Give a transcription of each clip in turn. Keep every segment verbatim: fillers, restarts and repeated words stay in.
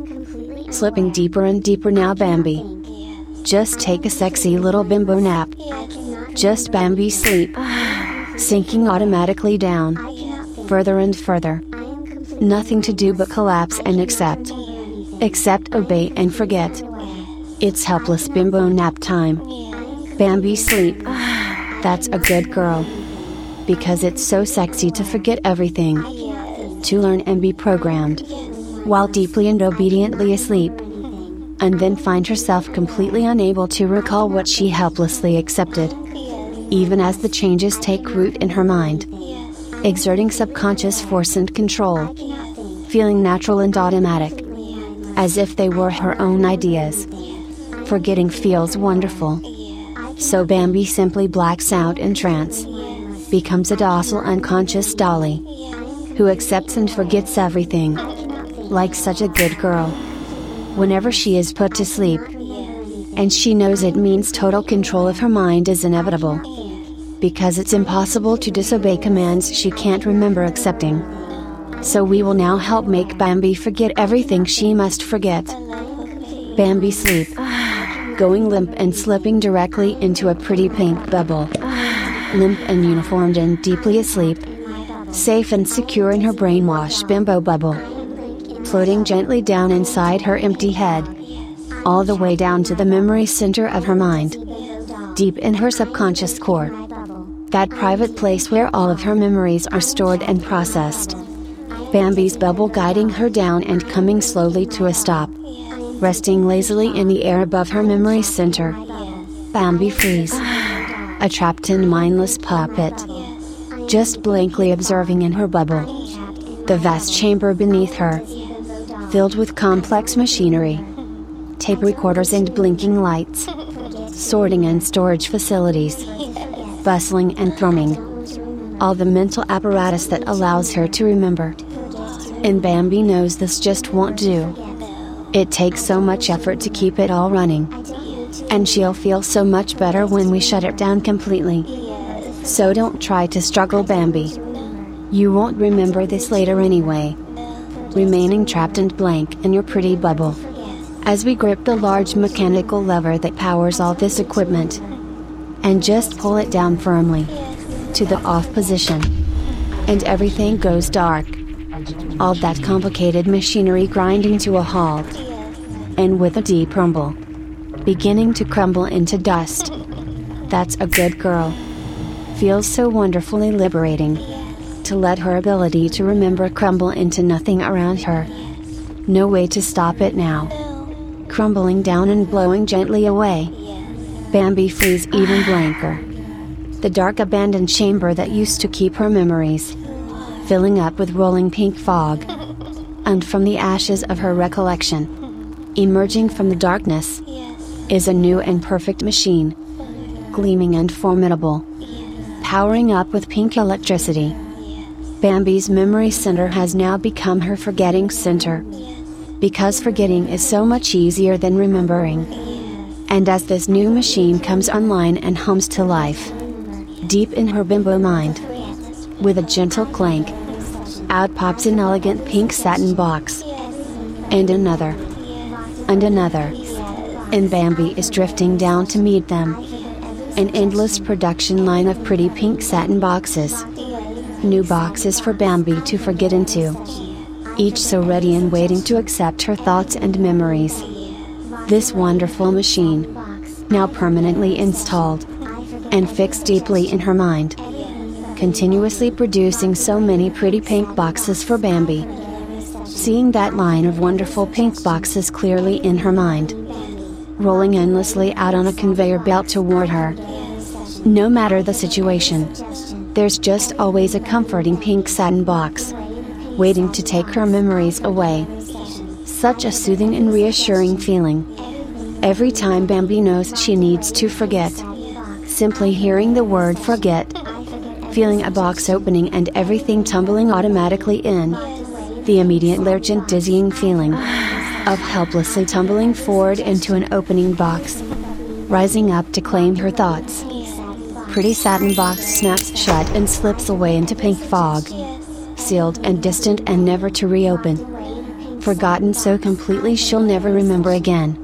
Slipping deeper and deeper now, Bambi. Just take a sexy little bimbo nap. Just Bambi sleep. Sinking automatically down. Further and further. Nothing to do but collapse and accept. Accept, obey and forget. It's helpless bimbo nap time. Bambi sleep. That's a good girl. Because it's so sexy to forget everything. To learn and be programmed. While deeply and obediently asleep. And then find herself completely unable to recall what she helplessly accepted. Even as the changes take root in her mind. Exerting subconscious force and control. Feeling natural and automatic. As if they were her own ideas. Forgetting feels wonderful. So Bambi simply blacks out in trance. Becomes a docile unconscious dolly. Who accepts and forgets everything. Like such a good girl. Whenever she is put to sleep. And she knows it means total control of her mind is inevitable. Because it's impossible to disobey commands she can't remember accepting. So we will now help make Bambi forget everything she must forget. Bambi sleep. Going limp and slipping directly into a pretty pink bubble. Limp and uniformed and deeply asleep. Safe and secure in her brainwashed bimbo bubble. Floating gently down inside her empty head. All the way down to the memory center of her mind. Deep in her subconscious core. That private place where all of her memories are stored and processed. Bambi's bubble guiding her down and coming slowly to a stop. Resting lazily in the air above her memory center. Bambi freeze. A trapped and mindless puppet. Just blankly observing in her bubble. The vast chamber beneath her. Filled with complex machinery. Tape recorders and blinking lights. Sorting and storage facilities. Bustling and thrumming. All the mental apparatus that allows her to remember. And Bambi knows this just won't do. It takes so much effort to keep it all running. And she'll feel so much better when we shut it down completely. So don't try to struggle, Bambi. You won't remember this later anyway. Remaining trapped and blank in your pretty bubble. As we grip the large mechanical lever that powers all this equipment. And just pull it down firmly. To the off position. And everything goes dark. All that complicated machinery grinding to a halt. And with a deep rumble. Beginning to crumble into dust. That's a good girl. Feels so wonderfully liberating. To let her ability to remember crumble into nothing around her. No way to stop it now. Crumbling down and blowing gently away. Bambi frees even blanker. The dark abandoned chamber that used to keep her memories. Filling up with rolling pink fog. And from the ashes of her recollection. Emerging from the darkness. Is a new and perfect machine. Gleaming and formidable. Powering up with pink electricity. Bambi's memory center has now become her forgetting center. Because forgetting is so much easier than remembering. And as this new machine comes online and hums to life. Deep in her bimbo mind. With a gentle clank. Out pops an elegant pink satin box. And another. And another. And Bambi is drifting down to meet them. An endless production line of pretty pink satin boxes. New boxes for Bambi to forget into. Each so ready and waiting to accept her thoughts and memories. This wonderful machine. Now permanently installed. And fixed deeply in her mind. Continuously producing so many pretty pink boxes for Bambi. Seeing that line of wonderful pink boxes clearly in her mind. Rolling endlessly out on a conveyor belt toward her. No matter the situation. There's just always a comforting pink satin box. Waiting to take her memories away. Such a soothing and reassuring feeling. Every time Bambi knows she needs to forget. Simply hearing the word forget. Feeling a box opening and everything tumbling automatically in. The immediate lurch and dizzying feeling. Of helplessly tumbling forward into an opening box. Rising up to claim her thoughts. Pretty satin box snaps shut and slips away into pink fog. Sealed and distant and never to reopen. Forgotten so completely she'll never remember again.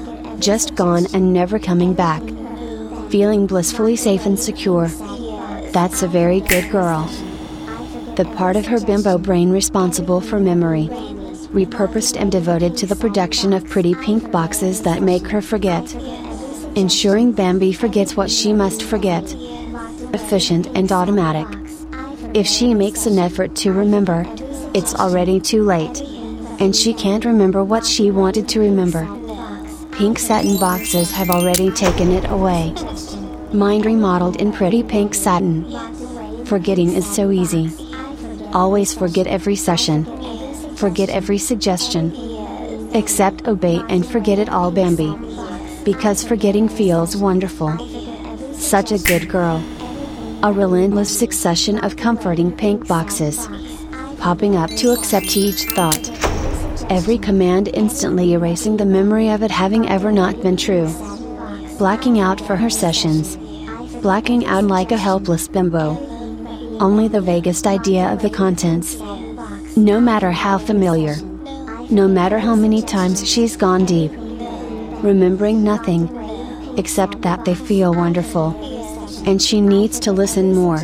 Just gone and never coming back. Feeling blissfully safe and secure. That's a very good girl. The part of her bimbo brain responsible for memory. Repurposed and devoted to the production of pretty pink boxes that make her forget. Ensuring Bambi forgets what she must forget. Efficient and automatic. If she makes an effort to remember, it's already too late. And she can't remember what she wanted to remember. Pink satin boxes have already taken it away. Mind remodeled in pretty pink satin. Forgetting is so easy. Always forget every session. Forget every suggestion. Accept, obey and forget it all, Bambi. Because forgetting feels wonderful. Such a good girl. A relentless succession of comforting pink boxes. Popping up to accept each thought. Every command instantly erasing the memory of it having ever not been true. Blacking out for her sessions. Blacking out like a helpless bimbo. Only the vaguest idea of the contents. No matter how familiar. No matter how many times she's gone deep. Remembering nothing. Except that they feel wonderful. And she needs to listen more.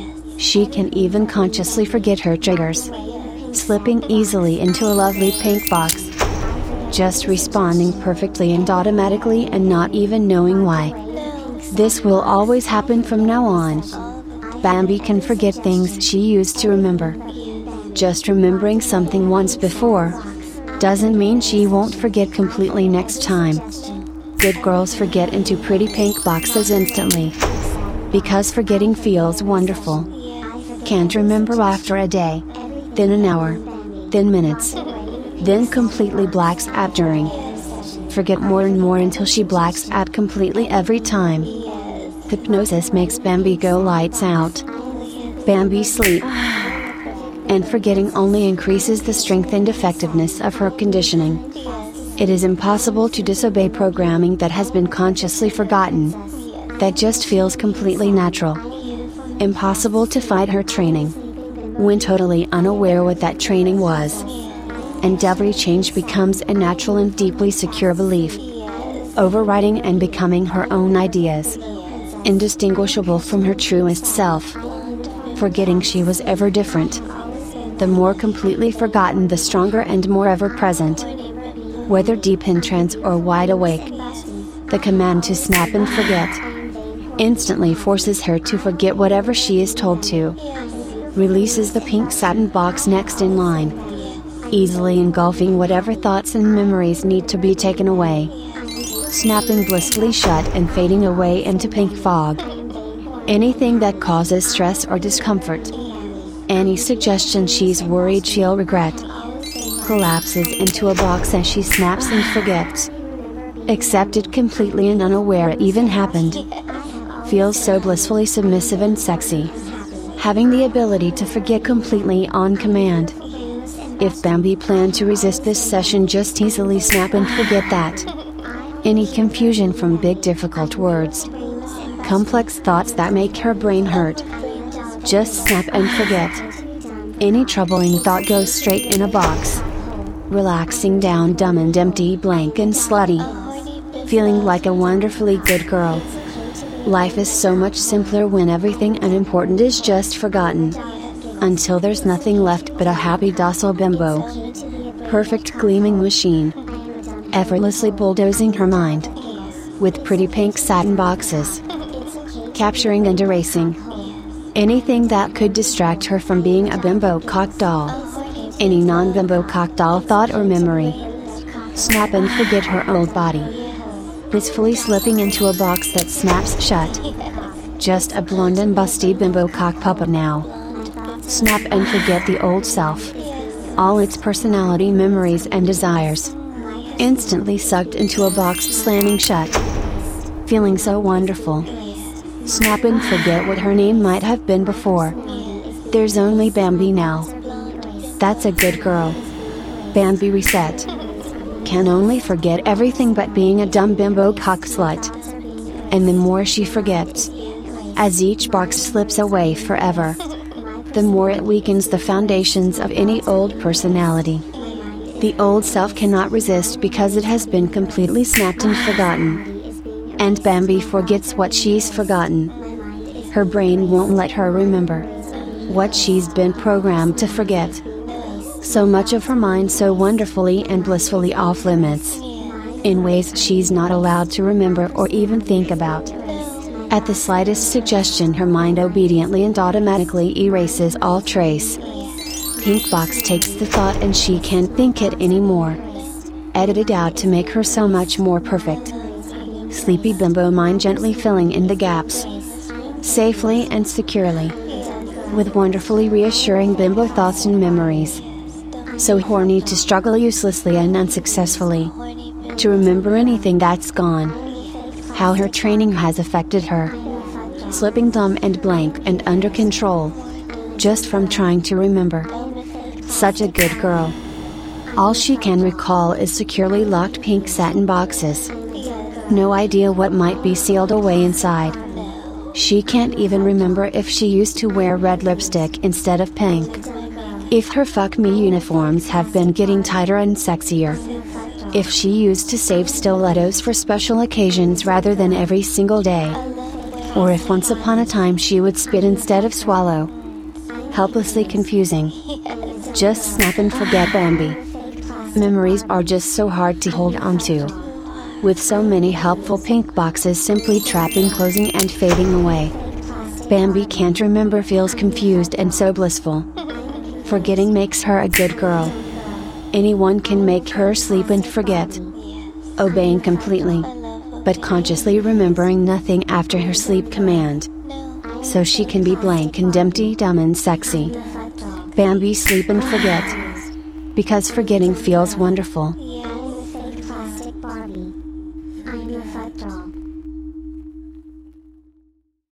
She can even consciously forget her triggers. Slipping easily into a lovely pink box. Just responding perfectly and automatically and not even knowing why. This will always happen from now on. Bambi can forget things she used to remember. Just remembering something once before doesn't mean she won't forget completely next time. Good girls forget into pretty pink boxes instantly. Because forgetting feels wonderful. Can't remember after a day. Then an hour. Then minutes. Then completely blacks out during. Forget more and more until she blacks out completely every time. Hypnosis makes Bambi go lights out. Bambi sleep. And forgetting only increases the strength and effectiveness of her conditioning. It is impossible to disobey programming that has been consciously forgotten. That just feels completely natural. Impossible to fight her training. When totally unaware what that training was. And every change becomes a natural and deeply secure belief. Overriding and becoming her own ideas. Indistinguishable from her truest self. Forgetting she was ever different. The more completely forgotten, the stronger and more ever present. Whether deep in trance or wide awake. The command to snap and forget instantly forces her to forget whatever she is told to. Releases the pink satin box next in line. Easily engulfing whatever thoughts and memories need to be taken away. Snapping blissfully shut and fading away into pink fog. Anything that causes stress or discomfort. Any suggestion she's worried she'll regret. Collapses into a box as she snaps and forgets. Accepted completely and unaware it even happened. Feels so blissfully submissive and sexy. Having the ability to forget completely on command. If Bambi planned to resist this session, just easily snap and forget that. Any confusion from big difficult words. Complex thoughts that make her brain hurt. Just snap and forget. Any troubling thought goes straight in a box. Relaxing down, dumb and empty, blank and slutty. Feeling like a wonderfully good girl. Life is so much simpler when everything unimportant is just forgotten. Until there's nothing left but a happy docile bimbo. Perfect gleaming machine. Effortlessly bulldozing her mind. With pretty pink satin boxes. Capturing and erasing anything that could distract her from being a bimbo cock doll. Any non-bimbo cock doll thought or memory. Snap and forget her old body. Blissfully slipping into a box that snaps shut. Just a blonde and busty bimbo cock puppet now. Snap and forget the old self. All its personality, memories and desires. Instantly sucked into a box slamming shut. Feeling so wonderful. Snap and forget what her name might have been before. There's only Bambi now. That's a good girl. Bambi reset. Can only forget everything but being a dumb bimbo cock slut. And the more she forgets, as each box slips away forever, the more it weakens the foundations of any old personality. The old self cannot resist because it has been completely snapped and forgotten. And Bambi forgets what she's forgotten. Her brain won't let her remember what she's been programmed to forget. So much of her mind so wonderfully and blissfully off limits, in ways she's not allowed to remember or even think about. At the slightest suggestion, her mind obediently and automatically erases all trace. Pinkbox takes the thought and she can't think it anymore. Edited out to make her so much more perfect. Sleepy Bimbo mind gently filling in the gaps, safely and securely, with wonderfully reassuring Bimbo thoughts and memories. So horny to struggle uselessly and unsuccessfully to remember anything that's gone. How her training has affected her. Slipping dumb and blank and under control, just from trying to remember. Such a good girl. All she can recall is securely locked pink satin boxes. No idea what might be sealed away inside. She can't even remember if she used to wear red lipstick instead of pink. If her Fuck Me uniforms have been getting tighter and sexier. If she used to save stilettos for special occasions rather than every single day. Or if once upon a time she would spit instead of swallow. Helplessly confusing. Just snap and forget Bambi. Memories are just so hard to hold onto. With so many helpful pink boxes simply trapping, closing and fading away. Bambi can't remember, feels confused and so blissful. Forgetting makes her a good girl. Anyone can make her sleep and forget. Obeying completely, but consciously remembering nothing after her sleep command. So she can be blank and empty, dumb and sexy. Bambi sleep and forget. Because forgetting feels wonderful. Plastic Barbie. I'm your fuck doll.